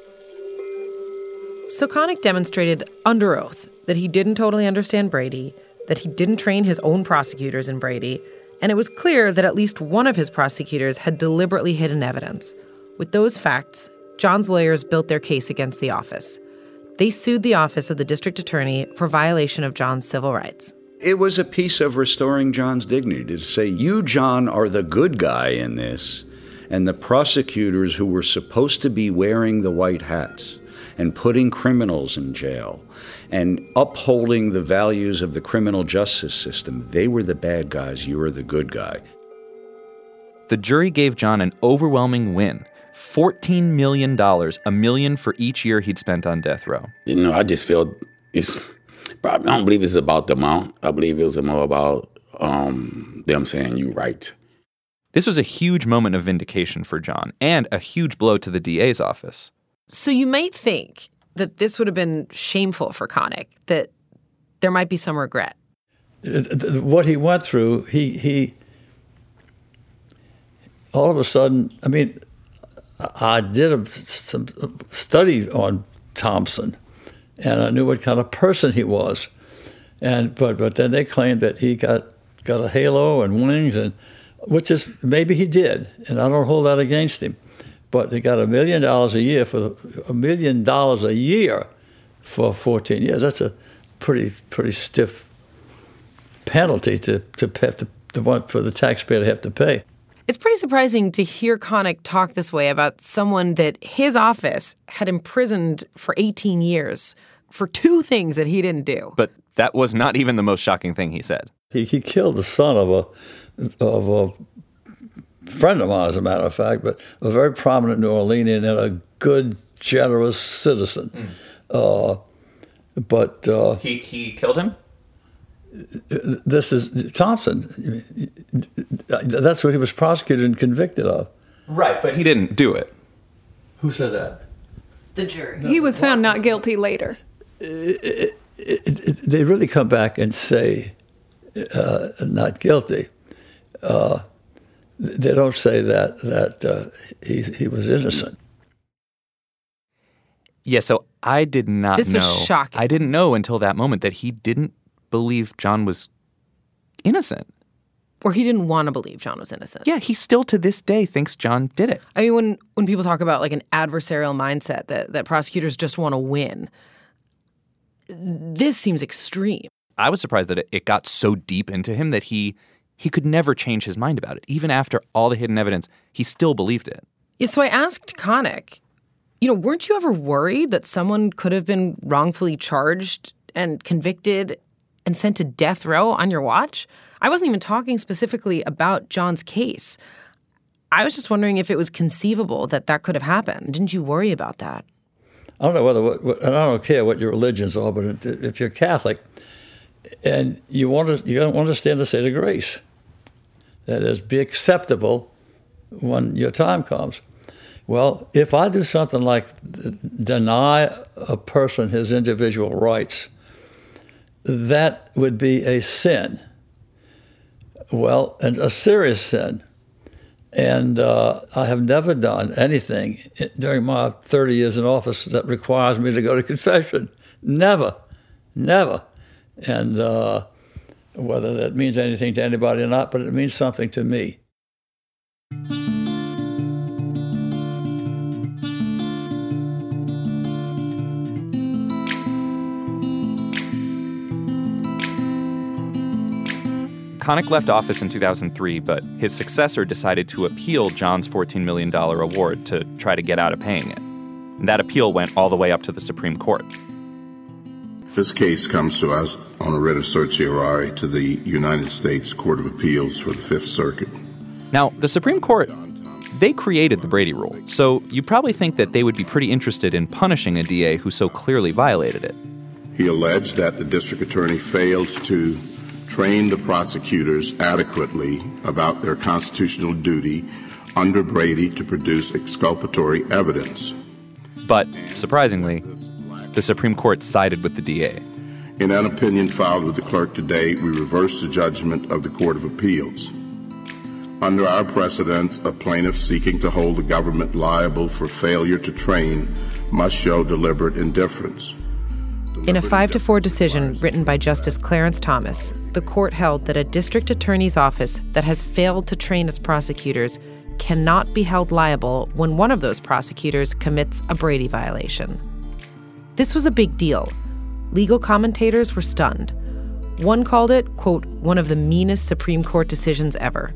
So Connick demonstrated under oath that he didn't totally understand Brady, that he didn't train his own prosecutors in Brady, and it was clear that at least one of his prosecutors had deliberately hidden evidence. With those facts, John's lawyers built their case against the office. They sued the office of the district attorney for violation of John's civil rights. It was a piece of restoring John's dignity to say, you, John, are the good guy in this, and the prosecutors who were supposed to be wearing the white hats and putting criminals in jail and upholding the values of the criminal justice system, they were the bad guys, you were the good guy. The jury gave John an overwhelming win. $14 million, $1 million for each year he'd spent on death row. I just feel I don't believe it's about the amount. I believe it was more about them saying you right. This was a huge moment of vindication for John and a huge blow to the DA's office. So you might think that this would have been shameful for Connick, that there might be some regret. What he went through, he all of a sudden, I did some study on Thompson, and I knew what kind of person he was. But then they claimed that he got a halo and wings, and which is maybe he did, and I don't hold that against him. But he got $1 million a year for 14 years. That's a pretty stiff penalty to want for the taxpayer to have to pay. It's pretty surprising to hear Connick talk this way about someone that his office had imprisoned for 18 years for 2 things that he didn't do. But that was not even the most shocking thing he said. He killed the son of a friend of mine, as a matter of fact, but a very prominent New Orleanian and a good, generous citizen. He killed him? This is Thompson. That's what he was prosecuted and convicted of. Right, but he didn't do it. Who said that? The jury. He was found not guilty later. They really come back and say not guilty. They don't say that he was innocent. Yeah, so I did not know. This was shocking. I didn't know until that moment that he didn't believe John was innocent. Or he didn't want to believe John was innocent. Yeah, he still to this day thinks John did it. I mean, when people talk about like an adversarial mindset that prosecutors just want to win, this seems extreme. I was surprised that it got so deep into him that he could never change his mind about it. Even after all the hidden evidence, he still believed it. Yeah, so I asked Connick, weren't you ever worried that someone could have been wrongfully charged and convicted and sent to death row on your watch? I wasn't even talking specifically about John's case. I was just wondering if it was conceivable that could have happened. Didn't you worry about that? I don't know and I don't care what your religions are, but if you're Catholic and you don't understand the state of grace, that is, be acceptable when your time comes. Well, if I do something like deny a person his individual rights, that would be a sin. Well, and a serious sin. And I have never done anything during my 30 years in office that requires me to go to confession. Never. And whether that means anything to anybody or not, but it means something to me. Connick left office in 2003, but his successor decided to appeal John's $14 million award to try to get out of paying it. And that appeal went all the way up to the Supreme Court. This case comes to us on a writ of certiorari to the United States Court of Appeals for the Fifth Circuit. Now, the Supreme Court, they created the Brady Rule, so you probably think that they would be pretty interested in punishing a DA who so clearly violated it. He alleged that the district attorney failed to train the prosecutors adequately about their constitutional duty under Brady to produce exculpatory evidence. But, surprisingly, the Supreme Court sided with the DA. In an opinion filed with the clerk today, we reversed the judgment of the Court of Appeals. Under our precedents, a plaintiff seeking to hold the government liable for failure to train must show deliberate indifference. In a 5-4 decision written by Justice Clarence Thomas, the court held that a district attorney's office that has failed to train its prosecutors cannot be held liable when one of those prosecutors commits a Brady violation. This was a big deal. Legal commentators were stunned. One called it, quote, one of the meanest Supreme Court decisions ever.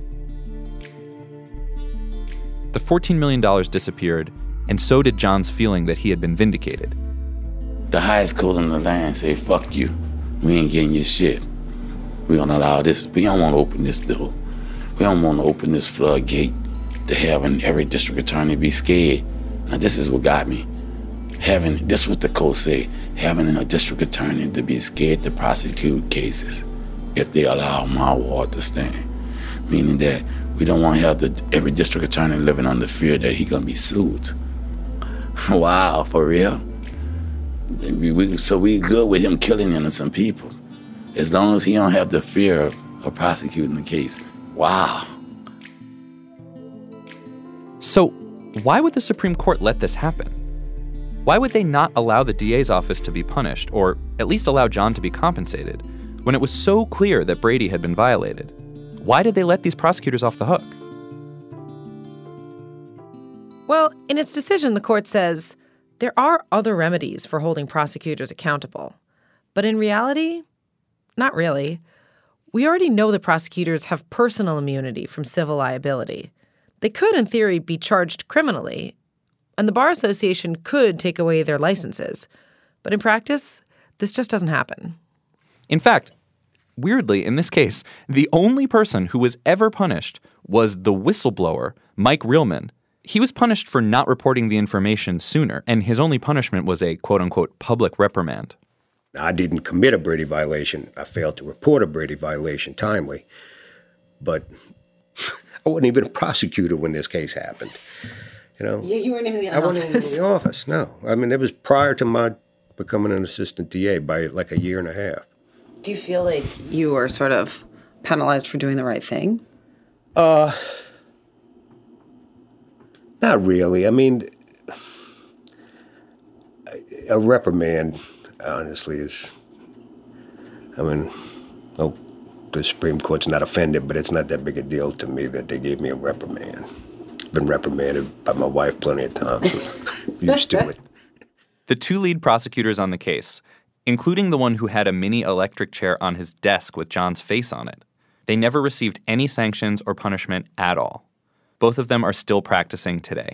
The $14 million disappeared, and so did John's feeling that he had been vindicated. The highest court in the land say, fuck you. We ain't getting your shit. We don't allow this. We don't want to open this door. We don't want to open this floodgate to having every district attorney be scared. Now, this is what got me. This is what the code say, having a district attorney to be scared to prosecute cases if they allow my ward to stand. Meaning that we don't want to have every district attorney living under fear that he going to be sued. Wow, for real? So we good with him killing innocent people, as long as he don't have the fear of prosecuting the case. Wow. So why would the Supreme Court let this happen? Why would they not allow the DA's office to be punished, or at least allow John to be compensated, when it was so clear that Brady had been violated? Why did they let these prosecutors off the hook? Well, in its decision, the court says there are other remedies for holding prosecutors accountable. But in reality, not really. We already know that prosecutors have personal immunity from civil liability. They could, in theory, be charged criminally, and the Bar Association could take away their licenses. But in practice, this just doesn't happen. In fact, weirdly, in this case, the only person who was ever punished was the whistleblower, Mike Reelman. He was punished for not reporting the information sooner, and his only punishment was a quote-unquote public reprimand. I didn't commit a Brady violation. I failed to report a Brady violation timely. But I wasn't even a prosecutor when this case happened. You know? Yeah, you weren't even in the office. I wasn't even in the office, no. I mean, it was prior to my becoming an assistant DA by like a year and a half. Do you feel like you were sort of penalized for doing the right thing? Not really. I mean, a reprimand, honestly, is, I mean, oh, the Supreme Court's not offended, but it's not that big a deal to me that they gave me a reprimand. Been reprimanded by my wife plenty of times. So used to it. The two lead prosecutors on the case, including the one who had a mini electric chair on his desk with John's face on it, they never received any sanctions or punishment at all. Both of them are still practicing today.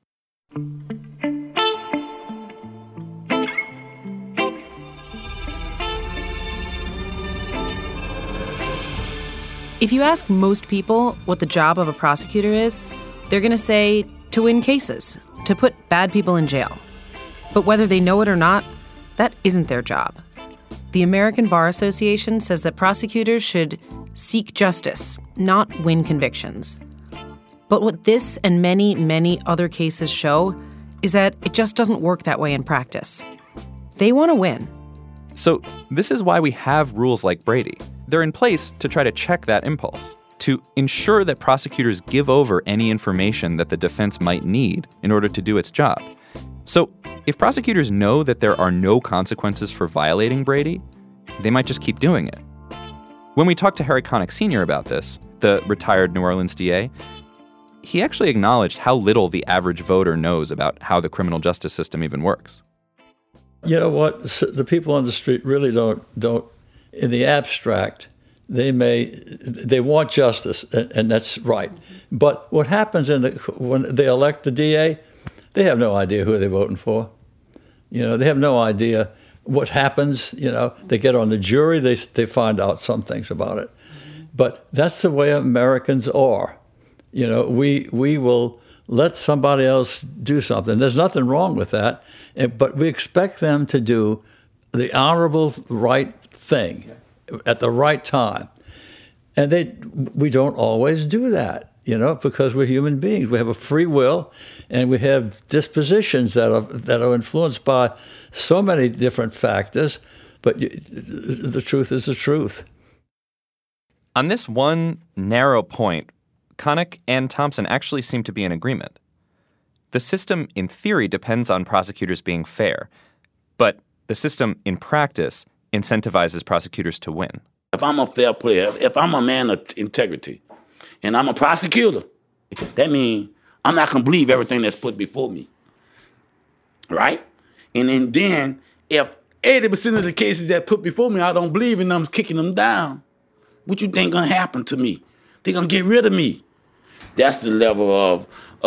If you ask most people what the job of a prosecutor is, they're going to say to win cases, to put bad people in jail. But whether they know it or not, that isn't their job. The American Bar Association says that prosecutors should seek justice, not win convictions. But what this and many, many other cases show is that it just doesn't work that way in practice. They want to win. So this is why we have rules like Brady. They're in place to try to check that impulse, to ensure that prosecutors give over any information that the defense might need in order to do its job. So if prosecutors know that there are no consequences for violating Brady, they might just keep doing it. When we talked to Harry Connick Sr. about this, the retired New Orleans DA, he actually acknowledged how little the average voter knows about how the criminal justice system even works. You know what? The people on the street really don't in the abstract, they want justice, and that's right. But what happens when they elect the DA, they have no idea who they're voting for. You know, they have no idea what happens. You know, they get on the jury, they find out some things about it. But that's the way Americans are. You know, we will let somebody else do something. There's nothing wrong with that, but we expect them to do the honorable right thing at the right time. And we don't always do that, you know, because we're human beings. We have a free will, and we have dispositions that are influenced by so many different factors, but the truth is the truth. On this one narrow point, Connick and Thompson actually seem to be in agreement. The system, in theory, depends on prosecutors being fair, but the system, in practice, incentivizes prosecutors to win. If I'm a fair player, if I'm a man of integrity, and I'm a prosecutor, that means I'm not going to believe everything that's put before me, right? And then if 80% of the cases that put before me, I don't believe in them, kicking them down, what you think going to happen to me? They're going to get rid of me. That's the level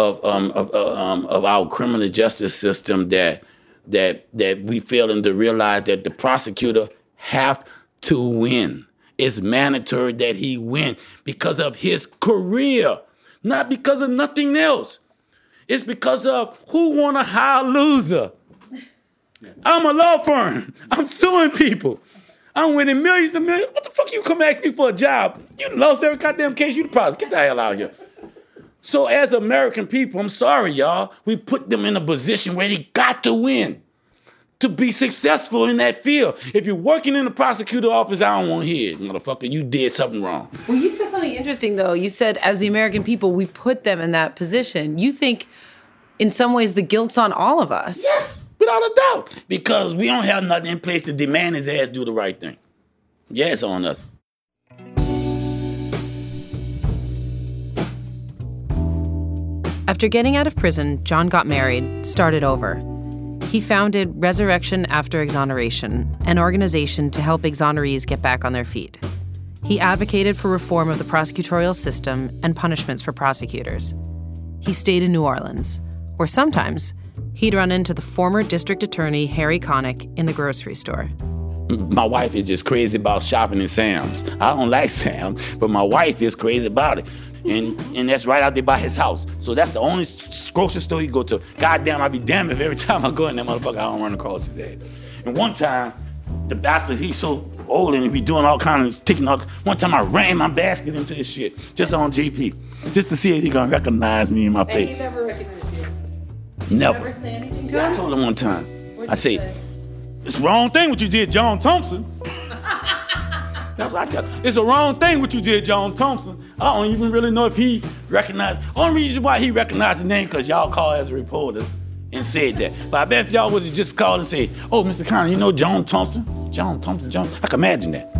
of our criminal justice system that we failing to realize that the prosecutor have to win. It's mandatory that he win because of his career, not because of nothing else. It's because of who want a high loser. I'm a law firm. I'm suing people. I'm winning millions and millions. What the fuck you come ask me for a job? You lost every goddamn case. You the prosecutor. Get the hell out of here. So as American people, I'm sorry, y'all, we put them in a position where they got to win to be successful in that field. If you're working in the prosecutor office, I don't want to hear it, motherfucker. You did something wrong. Well, you said something interesting, though. You said, as the American people, we put them in that position. You think, in some ways, the guilt's on all of us. Yes, without without a doubt. Because we don't have nothing in place to demand his ass do the right thing. Yeah, it's on us. After getting out of prison, John got married, started over. He founded Resurrection After Exoneration, an organization to help exonerees get back on their feet. He advocated for reform of the prosecutorial system and punishments for prosecutors. He stayed in New Orleans, where sometimes he'd run into the former district attorney Harry Connick in the grocery store. My wife is just crazy about shopping in Sam's. I don't like Sam's, but my wife is crazy about it. And that's right out there by his house. So that's the only grocery store he go to. Goddamn, I'd be damned if every time I go in that motherfucker, I don't run across his head. And one time, the bastard, he's so old and he be doing all kinds of taking out. One time I ran my basket into his shit, just on GP, just to see if he gonna recognize me in my face. And he never recognized you? Never. Never say anything to him? I told him one time. I say, it's the wrong thing what you did, John Thompson. That's what I tell him. It's the wrong thing what you did, John Thompson. I don't even really know if he recognized. Only reason why he recognized the name because y'all called as reporters and said that. But I bet if y'all would have just called and said, oh, Mr. Conner, you know John Thompson? John Thompson. I can imagine that.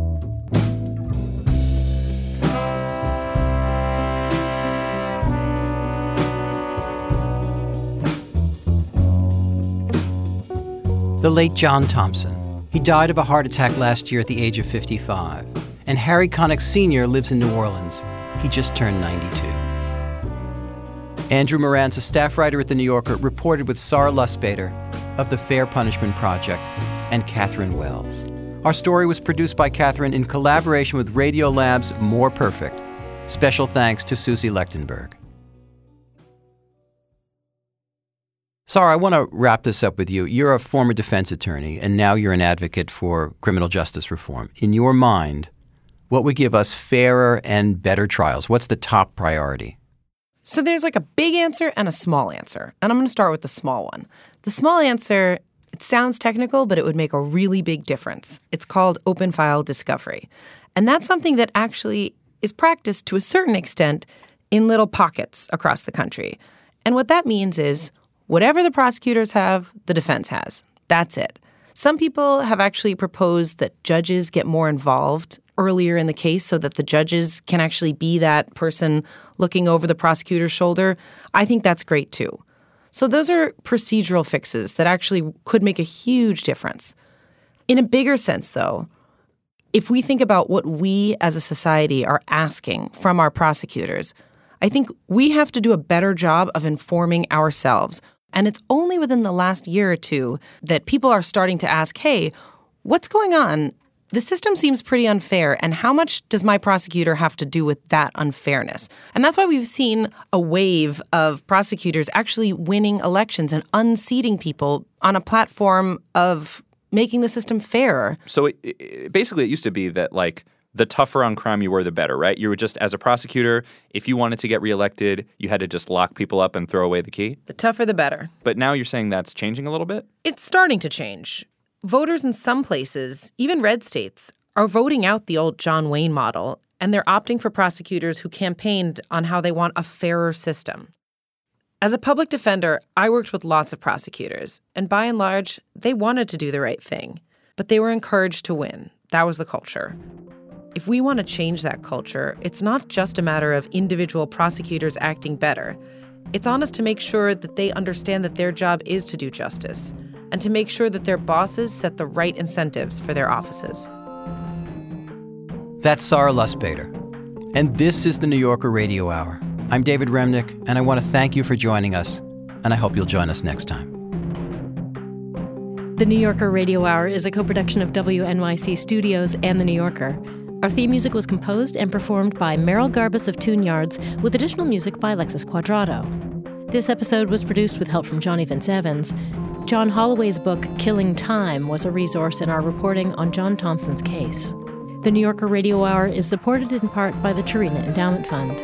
The late John Thompson. He died of a heart attack last year at the age of 55. And Harry Connick Sr. lives in New Orleans. He just turned 92. Andrew Marantz, a staff writer at The New Yorker, reported with Sarah Lustbader of the Fair Punishment Project and Catherine Wells. Our story was produced by Catherine in collaboration with Radiolab's More Perfect. Special thanks to Susie Lechtenberg. Sarah, I want to wrap this up with you. You're a former defense attorney, and now you're an advocate for criminal justice reform. In your mind, what would give us fairer and better trials? What's the top priority? So there's like a big answer and a small answer. And I'm going to start with the small one. The small answer, it sounds technical, but it would make a really big difference. It's called open file discovery. And that's something that actually is practiced to a certain extent in little pockets across the country. And what that means is whatever the prosecutors have, the defense has. That's it. Some people have actually proposed that judges get more involved earlier in the case so that the judges can actually be that person looking over the prosecutor's shoulder. I think that's great too. So those are procedural fixes that actually could make a huge difference. In a bigger sense, though, if we think about what we as a society are asking from our prosecutors, I think we have to do a better job of informing ourselves. And it's only within the last year or two that people are starting to ask, hey, what's going on? The system seems pretty unfair, and how much does my prosecutor have to do with that unfairness? And that's why we've seen a wave of prosecutors actually winning elections and unseating people on a platform of making the system fairer. So basically it used to be that, like, the tougher on crime you were, the better, right? You were just, as a prosecutor, if you wanted to get reelected, you had to just lock people up and throw away the key? The tougher, the better. But now you're saying that's changing a little bit? It's starting to change. Voters in some places, even red states, are voting out the old John Wayne model, and they're opting for prosecutors who campaigned on how they want a fairer system. As a public defender, I worked with lots of prosecutors, and by and large, they wanted to do the right thing, but they were encouraged to win. That was the culture. If we want to change that culture, it's not just a matter of individual prosecutors acting better. It's on us to make sure that they understand that their job is to do justice, and to make sure that their bosses set the right incentives for their offices. That's Sarah Lustbader. And this is the New Yorker Radio Hour. I'm David Remnick, and I want to thank you for joining us, and I hope you'll join us next time. The New Yorker Radio Hour is a co-production of WNYC Studios and The New Yorker. Our theme music was composed and performed by Merrill Garbus of Tune Yards, with additional music by Alexis Quadrado. This episode was produced with help from Johnny Vince Evans. John Holloway's book, Killing Time, was a resource in our reporting on John Thompson's case. The New Yorker Radio Hour is supported in part by the Chirina Endowment Fund.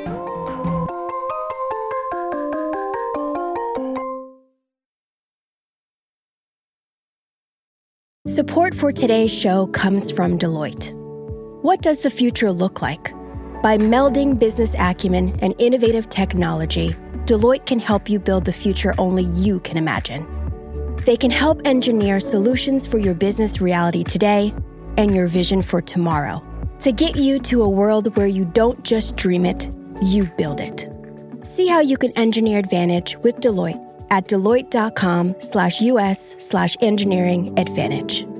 Support for today's show comes from Deloitte. What does the future look like? By melding business acumen and innovative technology, Deloitte can help you build the future only you can imagine. They can help engineer solutions for your business reality today and your vision for tomorrow to get you to a world where you don't just dream it, you build it. See how you can engineer advantage with Deloitte at Deloitte.com/US/engineering advantage.